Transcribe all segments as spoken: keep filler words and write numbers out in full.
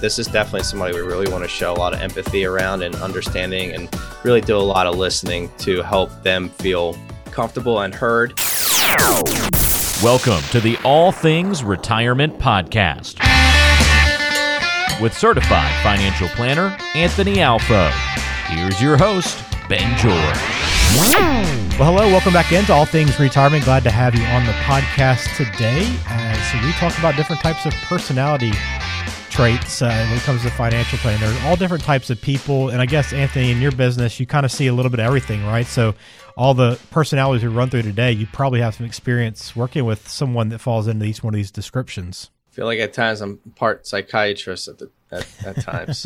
this is definitely somebody we really want to show a lot of empathy around and understanding, and really do a lot of listening to help them feel comfortable and heard. Welcome to the All Things Retirement Podcast with certified financial planner Anthony Alfo. Here's your host, Ben George. Well, hello, welcome back into All Things Retirement. Glad to have you on the podcast today as we talk about different types of personality traits uh, when it comes to financial planning. There's all different types of people, and I guess, Anthony, in your business, you kind of see a little bit of everything, right? So all the personalities we run through today, you probably have some experience working with someone that falls into each one of these descriptions. I feel like at times I'm part psychiatrist at the, at, at times.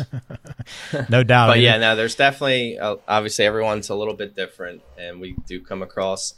No doubt. But yeah, no, there's definitely, uh, obviously everyone's a little bit different, and we do come across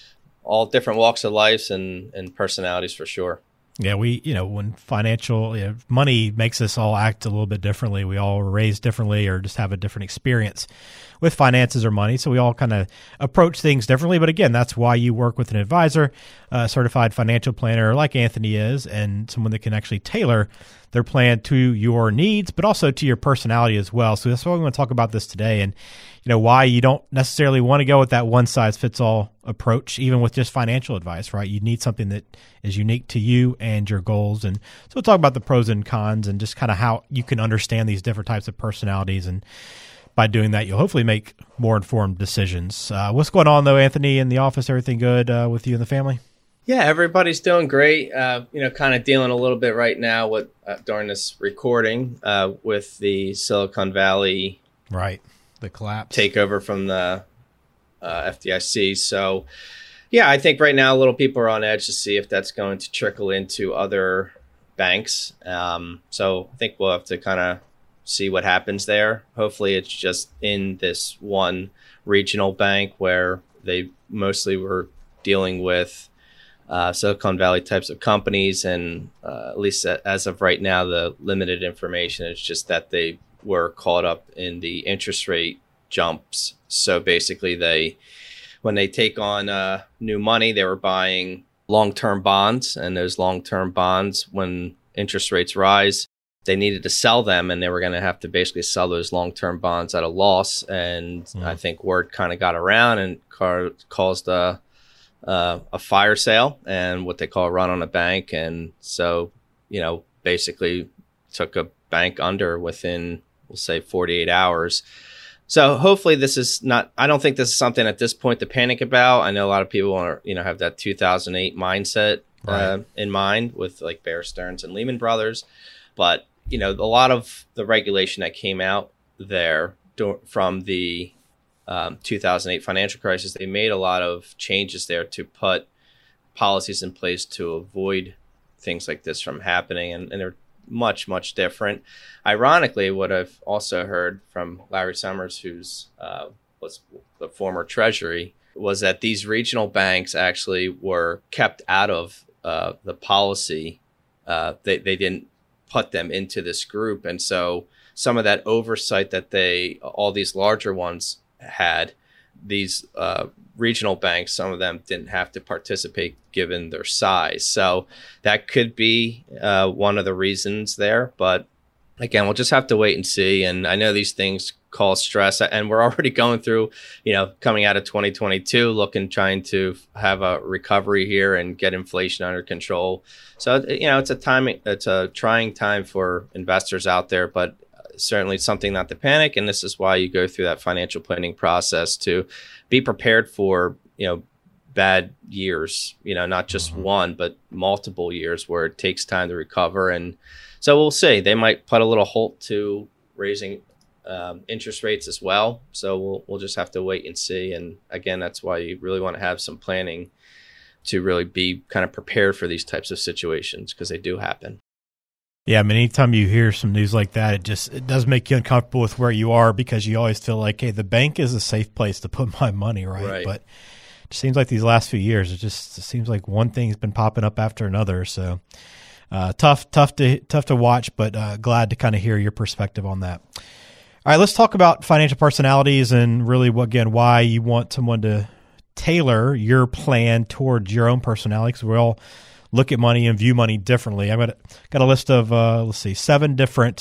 all different walks of life and, and personalities for sure. Yeah, we, you know, when financial, you know, money makes us all act a little bit differently. We all were raised differently or just have a different experience with finances or money. So we all kind of approach things differently. But again, that's why you work with an advisor, a certified financial planner like Anthony is, and someone that can actually tailor their plan to your needs, but also to your personality as well. So that's why we want to talk about this today, and you know why you don't necessarily want to go with that one size fits all approach, even with just financial advice, right? You need something that is unique to you and your goals. And so we'll talk about the pros and cons and just kind of how you can understand these different types of personalities. And by doing that, you'll hopefully make more informed decisions. Uh, what's going on though, Anthony, in the office? Everything good uh, with you and the family? Yeah, everybody's doing great. Uh, you know, kind of dealing a little bit right now with uh, during this recording uh, with the Silicon Valley right, the collapse takeover from the uh, F D I C. So, yeah, I think right now a little people are on edge to see if that's going to trickle into other banks. Um, so I think we'll have to kind of see what happens there. Hopefully, it's just in this one regional bank where they mostly were dealing with Uh, Silicon Valley types of companies, and uh, at least as of right now, the limited information is just that they were caught up in the interest rate jumps. So basically, they, when they take on uh, new money, they were buying long-term bonds, and those long-term bonds, when interest rates rise, they needed to sell them, and they were going to have to basically sell those long-term bonds at a loss. And mm. I think word kind of got around and car- caused a Uh, a fire sale and what they call a run on a bank. And so, you know, basically took a bank under within, we'll say, forty-eight hours. So hopefully this is not, I don't think this is something at this point to panic about. I know a lot of people are, you know, have that two thousand eight mindset uh, right. in mind with like Bear Stearns and Lehman Brothers. But, you know, a lot of the regulation that came out there do- from the Um, two thousand eight financial crisis, they made a lot of changes there to put policies in place to avoid things like this from happening. And, and they're much, much different. Ironically, what I've also heard from Larry Summers, who's uh, was the former Treasury, was that these regional banks actually were kept out of uh, the policy. Uh, they, they didn't put them into this group. And so some of that oversight that they, all these larger ones, had, these uh, regional banks, some of them didn't have to participate given their size. So that could be uh, one of the reasons there. But again, we'll just have to wait and see. And I know these things cause stress, and we're already going through, you know, coming out of twenty twenty-two, looking, trying to have a recovery here and get inflation under control. So, you know, it's a time, it's a trying time for investors out there, but certainly something not to panic. And this is why you go through that financial planning process to be prepared for, you know, bad years, you know, not just mm-hmm. one, but multiple years where it takes time to recover. And so we'll see. They might put a little halt to raising um, interest rates as well. So we'll we'll just have to wait and see. And again, that's why you really want to have some planning to really be kind of prepared for these types of situations, because they do happen. Yeah, I mean, anytime you hear some news like that, it just it does make you uncomfortable with where you are, because you always feel like, hey, the bank is a safe place to put my money, right? Right. But it seems like these last few years, it just it seems like one thing's been popping up after another. So uh, tough, tough to tough to watch, but uh, glad to kind of hear your perspective on that. All right, let's talk about financial personalities and really, again, why you want someone to tailor your plan towards your own personality, because we all look at money and view money differently. I've got a, got a list of, uh, let's see, seven different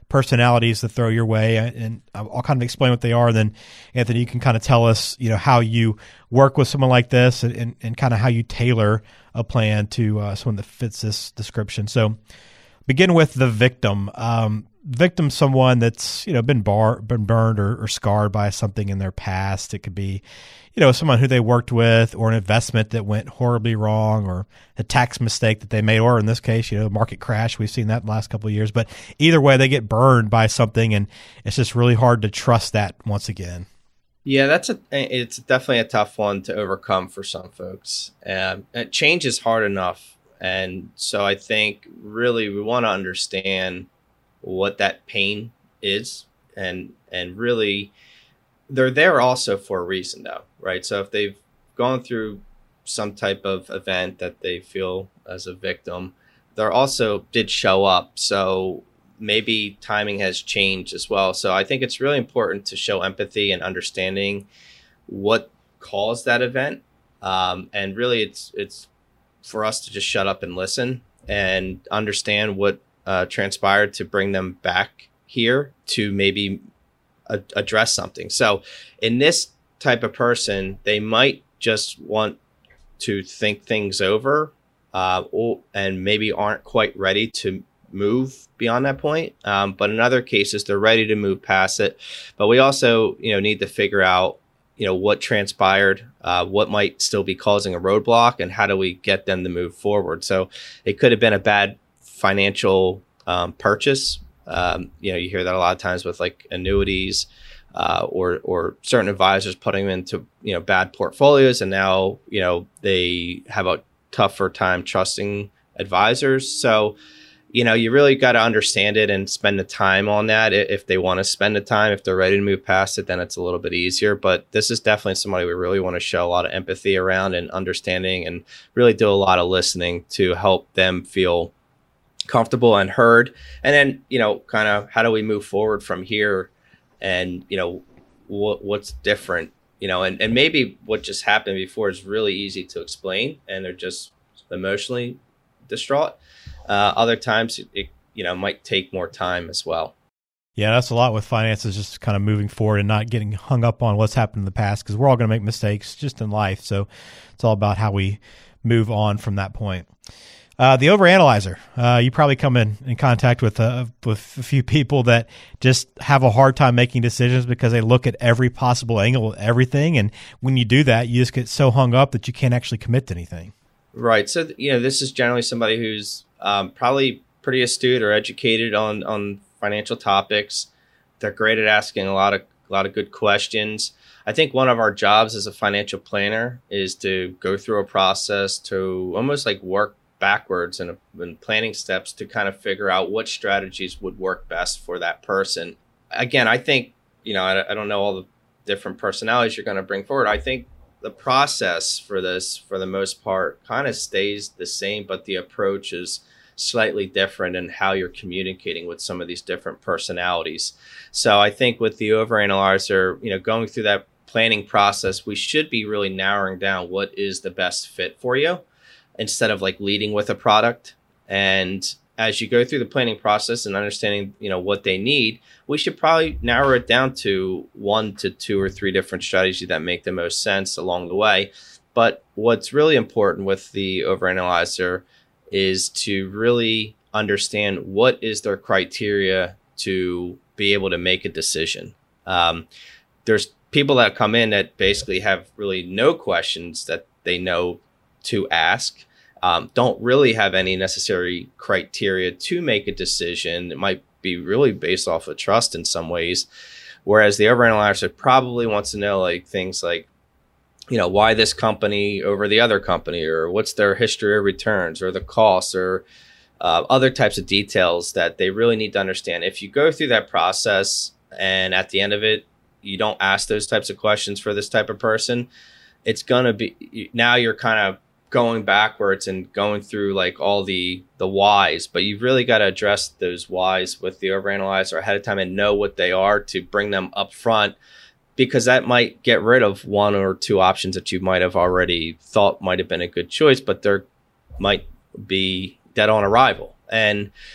personalities to throw your way, and I'll kind of explain what they are. And then Anthony, you can kind of tell us, you know, how you work with someone like this, and, and, and kind of how you tailor a plan to uh, someone that fits this description. So begin with the victim. Um, victim, someone that's, you know, been bar, been burned or, or scarred by something in their past. It could be, you know, someone who they worked with, or an investment that went horribly wrong, or a tax mistake that they made, or in this case, you know, market crash. We've seen that in the last couple of years. But either way, they get burned by something, and it's just really hard to trust that once again. Yeah, that's a it's definitely a tough one to overcome for some folks. Um, and change is hard enough, and so I think really we want to understand what that pain is, and and really. They're there also for a reason, though, right? So if they've gone through some type of event that they feel as a victim, they're also did show up. So maybe timing has changed as well. So I think it's really important to show empathy and understanding what caused that event. Um, and really, it's it's for us to just shut up and listen and understand what uh, transpired to bring them back here to maybe address something. So in this type of person, they might just want to think things over, uh, or, and maybe aren't quite ready to move beyond that point. Um, but in other cases, they're ready to move past it. But we also, you know, need to figure out, you know, what transpired, uh, what might still be causing a roadblock, and how do we get them to move forward. So it could have been a bad financial um, purchase. Um, you know, you hear that a lot of times with like annuities, uh, or or certain advisors putting them into, you know, bad portfolios, and now, you know, they have a tougher time trusting advisors. So, you know, you really got to understand it and spend the time on that. If they want to spend the time, if they're ready to move past it, then it's a little bit easier. But this is definitely somebody we really want to show a lot of empathy around, and understanding, and really do a lot of listening to help them feel comfortable and heard. And then, you know, kind of how do we move forward from here, and, you know, what what's different, you know, and, and maybe what just happened before is really easy to explain, and they're just emotionally distraught. Uh, other times it, it, you know, might take more time as well. Yeah, that's a lot with finances, just kind of moving forward and not getting hung up on what's happened in the past, because we're all going to make mistakes just in life. So it's all about how we move on from that point. Uh, the overanalyzer. Uh, you probably come in, in contact with uh, with a few people that just have a hard time making decisions because they look at every possible angle of everything. And when you do that, you just get so hung up that you can't actually commit to anything. Right. So, you know, this is generally somebody who's um, probably pretty astute or educated on, on financial topics. They're great at asking a lot of a lot of good questions. I think one of our jobs as a financial planner is to go through a process to almost like work backwards and in planning steps to kind of figure out what strategies would work best for that person. Again, I think, you know, I, I don't know all the different personalities you're going to bring forward. I think the process for this, for the most part, kind of stays the same, but the approach is slightly different in how you're communicating with some of these different personalities. So I think with the overanalyzer, you know, going through that planning process, we should be really narrowing down what is the best fit for you, instead of like leading with a product. And as you go through the planning process and understanding, you know, what they need, we should probably narrow it down to one to two or three different strategies that make the most sense along the way. But what's really important with the overanalyzer is to really understand what is their criteria to be able to make a decision. Um, there's people that come in that basically have really no questions that they know to ask, um, don't really have any necessary criteria to make a decision. It might be really based off of trust in some ways, whereas the overanalyzer probably wants to know like things like, you know, why this company over the other company, or what's their history of returns, or the costs, or uh, other types of details that they really need to understand. If you go through that process and at the end of it, you don't ask those types of questions for this type of person, it's going to be, now you're kind of going backwards and going through like all the the whys, but you've really got to address those whys with the overanalyzer ahead of time and know what they are to bring them up front, because that might get rid of one or two options that you might have already thought might have been a good choice, but they're might be dead on arrival. And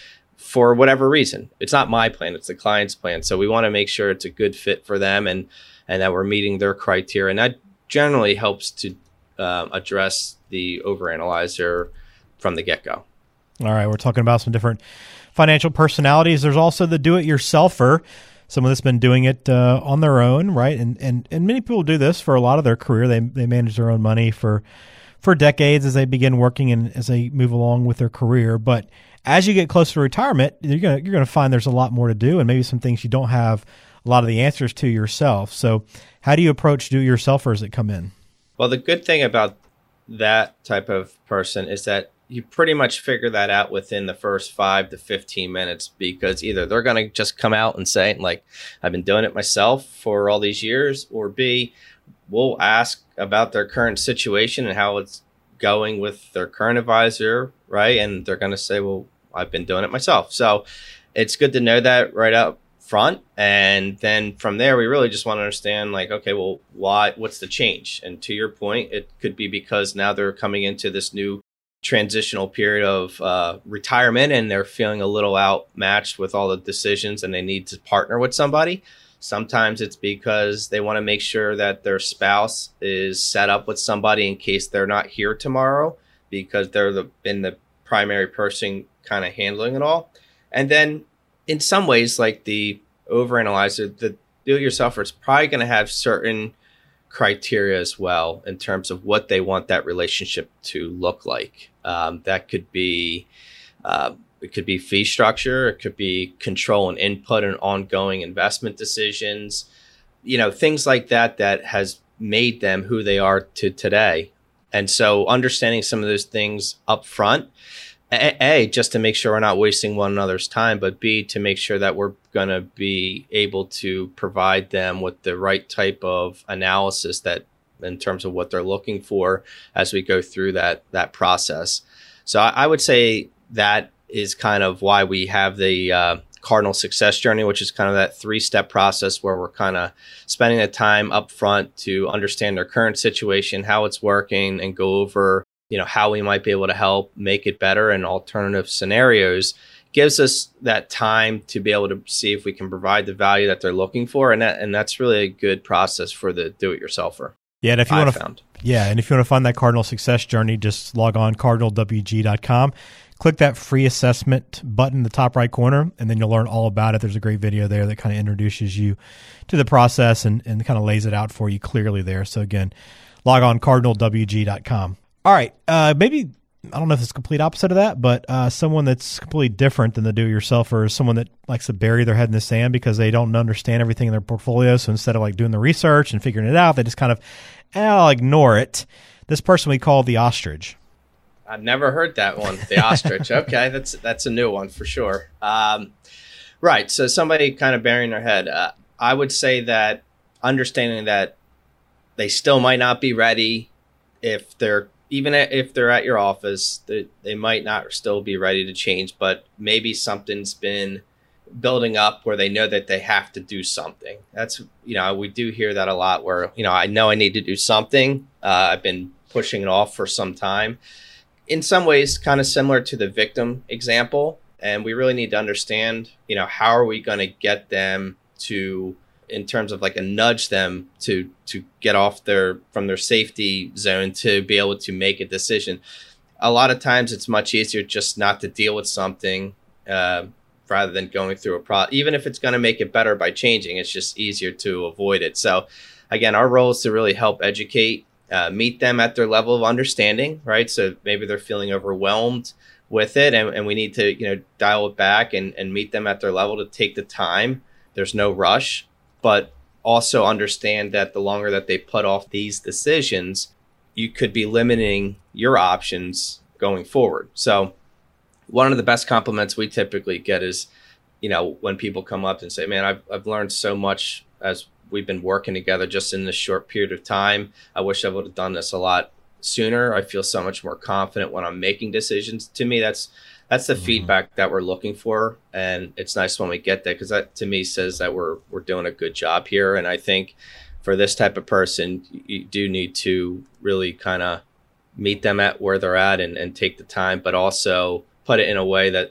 for whatever reason. It's not my plan, it's the client's plan. So we want to make sure it's a good fit for them and, and that we're meeting their criteria. And that generally helps to um, address the overanalyzer from the get-go. All right, we're talking about some different financial personalities. There's also the do-it-yourselfer, someone that's been doing it uh, on their own, right? And and and many people do this for a lot of their career. They they manage their own money for for decades as they begin working and as they move along with their career. But as you get closer to retirement, you're gonna you're gonna find there's a lot more to do, and maybe some things you don't have a lot of the answers to yourself. So, how do you approach do-it-yourselfers that come in? Well, the good thing about that type of person is that you pretty much figure that out within the first five to fifteen minutes, because either they're going to just come out and say, like, I've been doing it myself for all these years, or B, we'll ask about their current situation and how it's going with their current advisor, right? And they're going to say, well, I've been doing it myself. So it's good to know that right up front. And then from there, we really just want to understand, like, okay, well, why, what's the change? And to your point, it could be because now they're coming into this new transitional period of uh, retirement, and they're feeling a little outmatched with all the decisions and they need to partner with somebody. Sometimes it's because they want to make sure that their spouse is set up with somebody in case they're not here tomorrow, because they're the, been the primary person kind of handling it all. And then in some ways, like the overanalyzer, the do-it-yourselfer is probably going to have certain criteria as well in terms of what they want that relationship to look like. Um, that could be uh, it could be fee structure, it could be control and input and ongoing investment decisions, you know, things like that that has made them who they are to today. And so understanding some of those things up front, A, A, just to make sure we're not wasting one another's time, but B, to make sure that we're going to be able to provide them with the right type of analysis that in terms of what they're looking for as we go through that that process. So I, I would say that is kind of why we have the uh, Cardinal Success Journey, which is kind of that three-step process where we're kind of spending the time up front to understand their current situation, how it's working, and go over, you know, how we might be able to help make it better and alternative scenarios. Gives us that time to be able to see if we can provide the value that they're looking for. And that, and that's really a good process for the do-it-yourselfer. Yeah, and if you want to, found. yeah, and if you want to find that Cardinal Success Journey, just log on cardinal w g dot com, click that free assessment button in the top right corner, and then you'll learn all about it. There's a great video there that kind of introduces you to the process and, and kind of lays it out for you clearly there. So again, log on cardinal w g dot com. All right, uh, maybe, I don't know if it's the complete opposite of that, but uh, someone that's completely different than the do-it-yourselfer is someone that likes to bury their head in the sand because they don't understand everything in their portfolio. So instead of like doing the research and figuring it out, they just kind of, eh, I'll ignore it. This person we call the ostrich. I've never heard that one, the ostrich. Okay, that's that's a new one for sure. Um, right, so somebody kind of burying their head. Uh, I would say that understanding that they still might not be ready if they're even if they're at your office, they, they might not still be ready to change, but maybe something's been building up where they know that they have to do something. That's, you know, we do hear that a lot where, you know, I know I need to do something. Uh, I've been pushing it off for some time. In some ways, kind of similar to the victim example. And we really need to understand, you know, how are we going to get them to, in terms of like a nudge them to to get off their from their safety zone to be able to make a decision. A lot of times it's much easier just not to deal with something uh, rather than going through a pro. Even if it's going to make it better by changing, it's just easier to avoid it. So again, our role is to really help educate, uh, meet them at their level of understanding, right? So maybe they're feeling overwhelmed with it, and, and we need to, you know, dial it back and, and meet them at their level to take the time. There's no rush. But also understand that the longer that they put off these decisions, you could be limiting your options going forward. So one of the best compliments we typically get is, you know, when people come up and say, man, I've, I've learned so much as we've been working together just in this short period of time. I wish I would have done this a lot sooner. I feel so much more confident when I'm making decisions. To me, that's That's the mm-hmm. feedback that we're looking for. And it's nice when we get that, because that to me says that we're we're doing a good job here. And I think for this type of person, you do need to really kind of meet them at where they're at and, and take the time, but also put it in a way that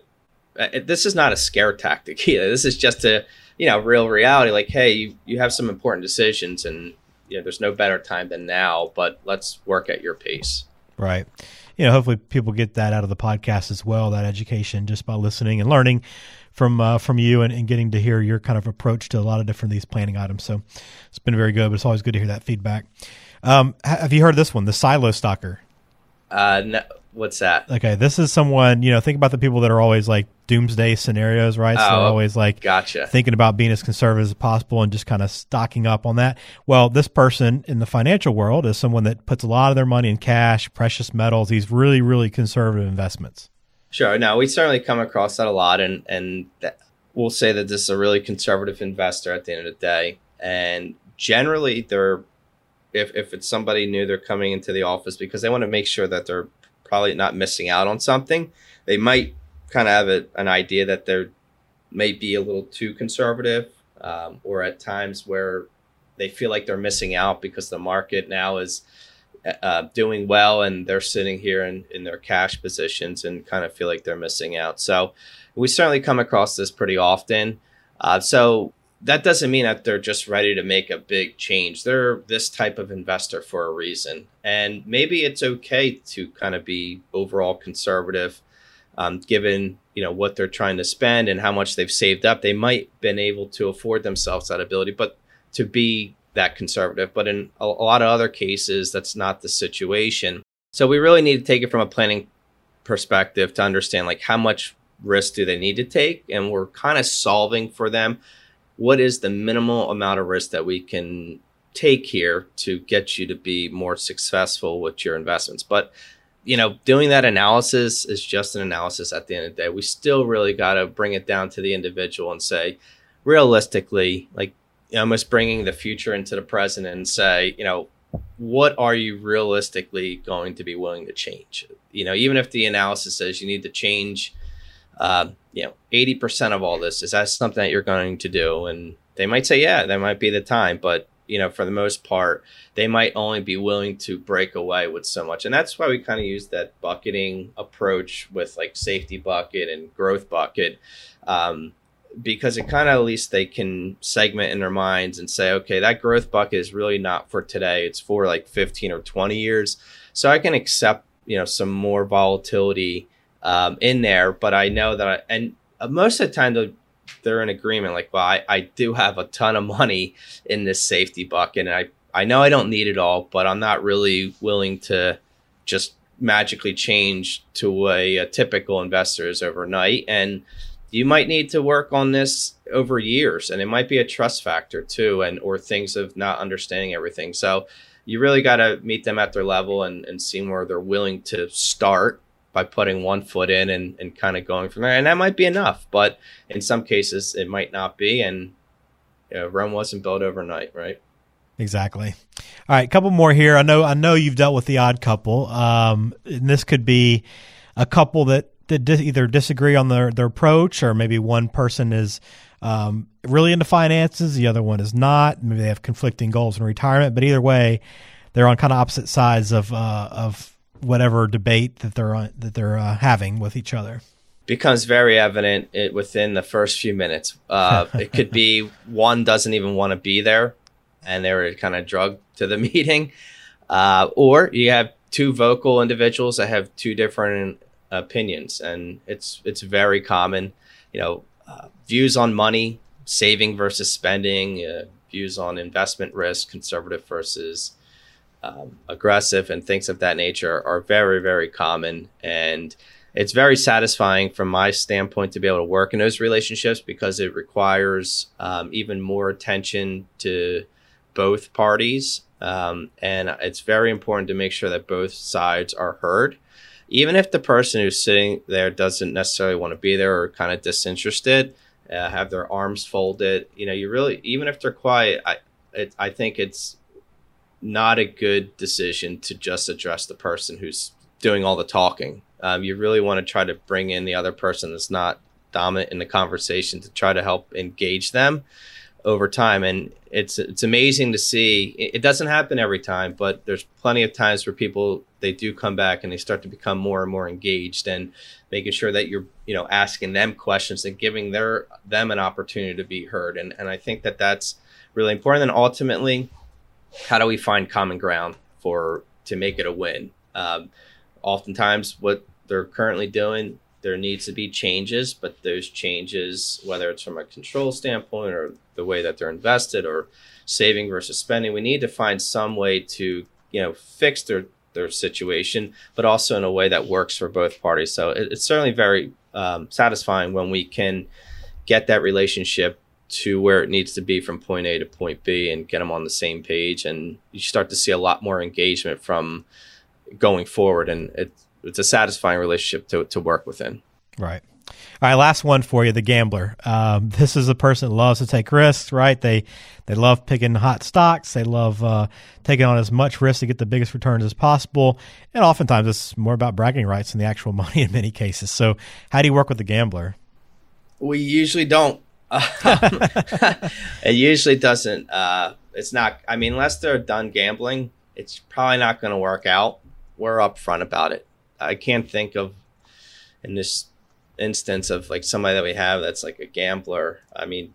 uh, this is not a scare tactic either. This is just a, you know, real reality. Like, hey, you, you have some important decisions, and you know, there's no better time than now, but let's work at your pace. Right. You know, hopefully people get that out of the podcast as well, that education, just by listening and learning from uh, from you and, and getting to hear your kind of approach to a lot of different of these planning items. So it's been very good, but it's always good to hear that feedback. Um, have you heard of this one, the silo stalker? Uh, no, what's that? Okay, this is someone, you know, think about the people that are always like doomsday scenarios, right? So Oh, they're always like gotcha. thinking about being as conservative as possible and just kind of stocking up on that. Well, this person in the financial world is someone that puts a lot of their money in cash, precious metals, these really, really conservative investments. Sure. No, we certainly come across that a lot, and and that, we'll say that this is a really conservative investor at the end of the day. And generally, they're if if it's somebody new, they're coming into the office because they want to make sure that they're probably not missing out on something. They might kind of have a, an idea that they're may be a little too conservative, um, or at times where they feel like they're missing out because the market now is uh, doing well and they're sitting here in, in their cash positions and kind of feel like they're missing out. So we certainly come across this pretty often. Uh, so that doesn't mean that they're just ready to make a big change. They're this type of investor for a reason. And maybe it's okay to kind of be overall conservative, um, given, you know, what they're trying to spend and how much they've saved up. They might have been able to afford themselves that ability, but to be that conservative. But in a, a lot of other cases, that's not the situation. So we really need to take it from a planning perspective to understand, like, how much risk do they need to take? And we're kind of solving for them. What is the minimal amount of risk that we can take here to get you to be more successful with your investments? But, you know, doing that analysis is just an analysis at the end of the day. We still really got to bring it down to the individual and say, realistically, like, almost bringing the future into the present and say, you know, what are you realistically going to be willing to change? You know, even if the analysis says you need to change, uh, you know, eighty percent of all this, is that something that you're going to do? And they might say, yeah, that might be the time. But, you know, for the most part, they might only be willing to break away with so much. And that's why we kind of use that bucketing approach with like safety bucket and growth bucket, um, because it kind of, at least they can segment in their minds and say, okay, that growth bucket is really not for today. It's for like fifteen or twenty years. So I can accept, you know, some more volatility um, in there. But I know that, I, and most of the time they're, they're in agreement. Like, well, I, I do have a ton of money in this safety bucket, and I, I know I don't need it all, but I'm not really willing to just magically change to a, a typical investor is overnight. And you might need to work on this over years, and it might be a trust factor too, and or things of not understanding everything. So you really got to meet them at their level and, and seeing where they're willing to start by putting one foot in and, and kind of going from there. And that might be enough, but in some cases it might not be. And you know, Rome wasn't built overnight, right? Exactly. All right, a couple more here. I know I know you've dealt with the odd couple. Um, and this could be a couple that that dis- either disagree on their, their approach, or maybe one person is um, really into finances, the other one is not. Maybe they have conflicting goals in retirement, but either way, they're on kind of opposite sides of uh, of whatever debate that they're on, that they're uh, having with each other. Becomes very evident it, within the first few minutes. Uh, it could be one doesn't even want to be there, and they were kind of drugged to the meeting, uh, or you have two vocal individuals that have two different opinions, and it's it's very common. You know, uh, views on money, saving versus spending, uh, views on investment risk, conservative versus um, aggressive, and things of that nature are very, very common. And it's very satisfying from my standpoint to be able to work in those relationships, because it requires um, even more attention to both parties, um, and it's very important to make sure that both sides are heard. Even if the person who's sitting there doesn't necessarily want to be there or kind of disinterested, uh, have their arms folded, you know, you really, even if they're quiet, I, it, I think it's not a good decision to just address the person who's doing all the talking. Um, you really want to try to bring in the other person that's not dominant in the conversation to try to help engage them, over time. And it's it's amazing to see. It doesn't happen every time, but there's plenty of times where people, they do come back and they start to become more and more engaged, and making sure that you're, you know, asking them questions and giving their them an opportunity to be heard. And and I think that that's really important. And ultimately, how do we find common ground for to make it a win? Um, oftentimes, what they're currently doing, there needs to be changes, but those changes, whether it's from a control standpoint or the way that they're invested or saving versus spending, we need to find some way to, you know, fix their their situation, but also in a way that works for both parties. So it, it's certainly very um, satisfying when we can get that relationship to where it needs to be from point A to point B and get them on the same page. And you start to see a lot more engagement from going forward. And it, it's a satisfying relationship to, to work within. Right. All right, last one for you, the gambler. Um, this is a person that loves to take risks, right? They they love picking hot stocks. They love uh, taking on as much risk to get the biggest returns as possible. And oftentimes it's more about bragging rights than the actual money in many cases. So how do you work with the gambler? We usually don't. It usually doesn't. Uh, it's not, I mean, unless they're done gambling, it's probably not going to work out. We're upfront about it. I can't think of, in this instance of like somebody that we have that's like a gambler. I mean,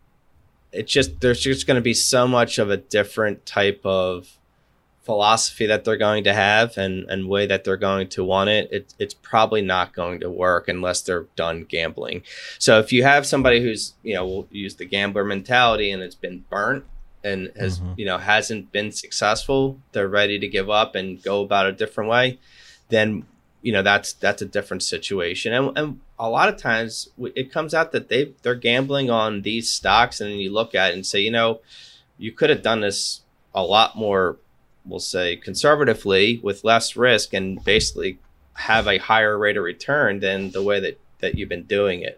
it's just, there's just going to be so much of a different type of philosophy that they're going to have and, and way that they're going to want it. it. It's probably not going to work unless they're done gambling. So if you have somebody who's, you know, will use the gambler mentality and it's been burnt and has, mm-hmm. you know, hasn't been successful, they're ready to give up and go about a different way, then, you know, that's that's a different situation. And, and a lot of times it comes out that they they're gambling on these stocks, and then you look at it and say, you know, you could have done this a lot more, we'll say, conservatively with less risk and basically have a higher rate of return than the way that, that you've been doing it.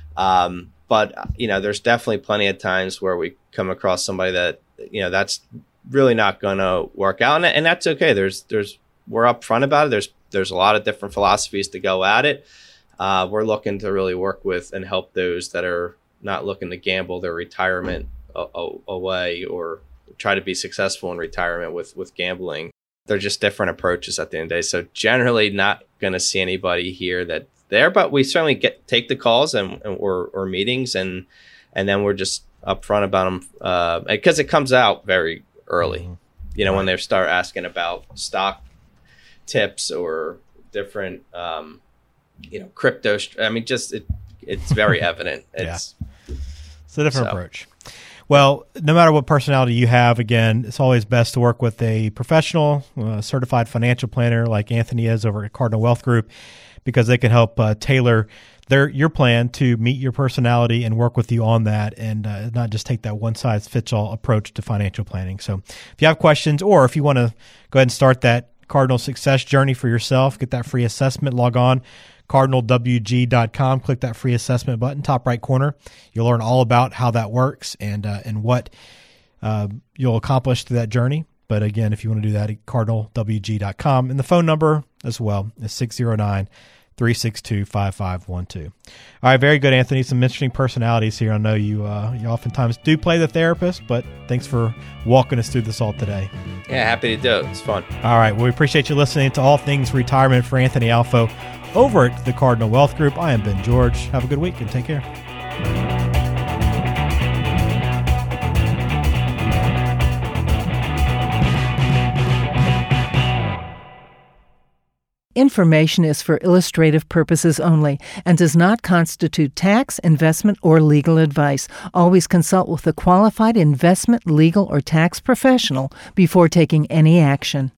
Um, but, you know, there's definitely plenty of times where we come across somebody that, you know, that's really not going to work out. And, and that's okay. There's, there's, we're upfront about it. There's, there's a lot of different philosophies to go at it. Uh, we're looking to really work with and help those that are not looking to gamble their retirement a, a, away or try to be successful in retirement with, with gambling. They're just different approaches at the end of the day. So generally not going to see anybody here that there, but we certainly get, take the calls and, and or, or meetings and, and then we're just upfront about them uh, because it comes out very early, mm-hmm. you know, right. when they start asking about stock tips or different, um, you know, crypto. I mean, just, it, it's very evident. It's, yeah. it's a different so. approach. Well, no matter what personality you have, again, it's always best to work with a professional, uh, certified financial planner like Anthony is over at Cardinal Wealth Group, because they can help uh, tailor their your plan to meet your personality and work with you on that, and uh, not just take that one-size-fits-all approach to financial planning. So if you have questions, or if you want to go ahead and start that Cardinal success journey for yourself, get that free assessment, log on cardinal w g dot com, click that free assessment button, top right corner. You'll learn all about how that works and uh, and what uh, you'll accomplish through that journey. But again, if you want to do that, cardinal w g dot com. And the phone number as well is six zero nine, three six two, five five one two. All right, very good, Anthony. Some interesting personalities here. I know you uh, you oftentimes do play the therapist, but thanks for walking us through this all today. Yeah, happy to do it. It's fun. All right, well, we appreciate you listening to All Things Retirement for Anthony Alfo over at the Cardinal Wealth Group. I am Ben George. Have a good week and take care. Information is for illustrative purposes only and does not constitute tax, investment, or legal advice. Always consult with a qualified investment, legal, or tax professional before taking any action.